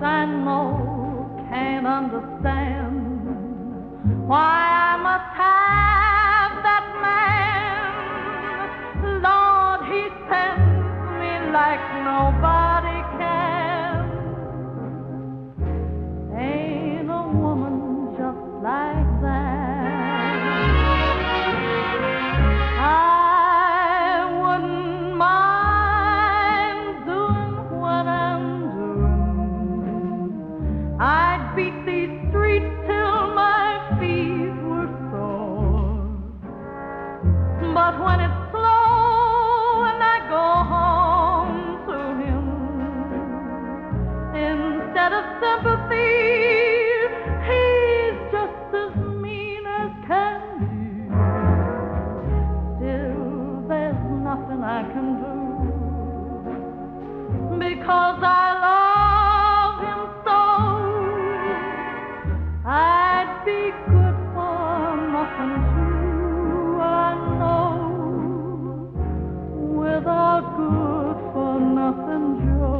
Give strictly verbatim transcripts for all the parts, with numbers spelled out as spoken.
I know can't understand why I must have that man. Lord, he sends me like nobody can. Ain't a woman just like that. I wouldn't mind doing what I'm doing. I'd beat these streets till my feet were sore. But when it's slow and I go home to him, instead of sympathy, he's just as mean as can be. Still, there's nothing I can do, because I love him so. I'd be good for nothing too, I know, without good for nothing Joe.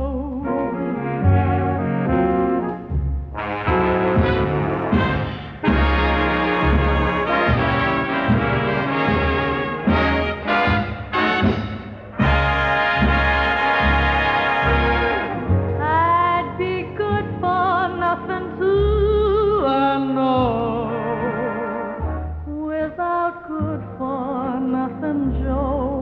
I'd be good for nothing too, I know, without good for nothing Joe.